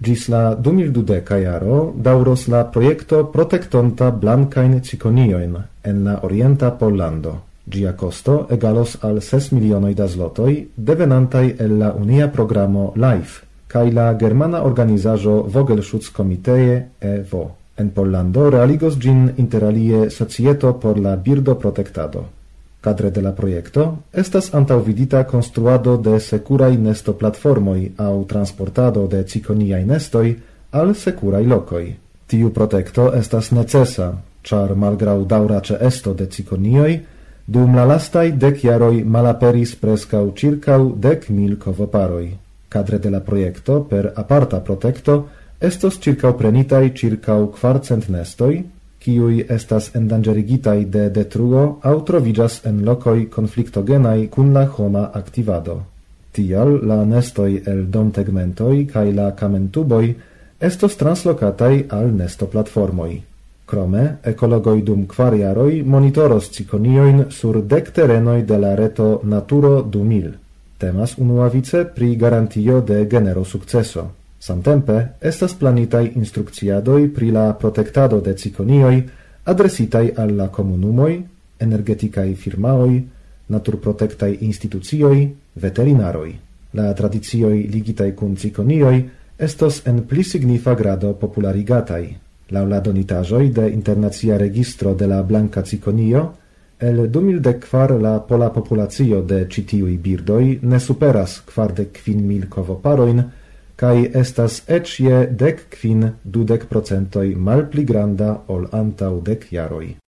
Gis la 2020 jaro dauros la projekto protektonta blankajn cikonioin en la orienta Pollando. Gia costo egalos al 6 milionoj da zlotoj devenantaj el la unia programo LIFE kaj la germana organizaĵo Vogelschutzkomitee (EVO). En Pollando realigos gin interalie Societo por la birdoprotektado. Cadre de la projekto estas antaŭvidita konstruado de sekuraj nestoplatformoj aŭ transportado de cikoniaj nestoj al sekuraj lokoj. Tiu protekto estas necesa, ĉar malgraŭ daŭra ĉeesto de cikonioj, dum la lastaj 10 jaroj malaperis preskaŭ ĉirkaŭ 10.000 kovoparoj. Cadre de la projekto per aparta protekto estos ĉirkaŭprenitaj ĉirkaŭ 400 nestoj, kiuj estas endanĝerigitaj de detruo aŭ troviĝas en lokoj konfliktogenaj kun la homa aktivado. Tial la nestoj el domtegmentoj kaj la kamentuboj estos translokataj al nestoplatformoj. Krome, ekologoj dum 4 jaroj monitoros cikoniojn sur 10 terenoj de la reto Naturo 2000. Temas unuavice pri garantio de genero sukceso. Samtempe estas planitaj instrukciadoj pri la protektado de cikonioj adresitaj al la komunumoj, energetikaj firmaoj, naturprotektaj institucioj, veterinaroj. La tradicioj ligitaj kun cikonioj estos en pli signifa grado popularigataj. Laŭ la donitaĵoj de Internacia Registro de la Blanka Cikonio, el 2014 la pola populacio de ĉi tiuj birdoj ne superas 45.000 kovoparojn, kaj estas eĉ je 15–20% malpli granda ol antaŭ 10 jaroj.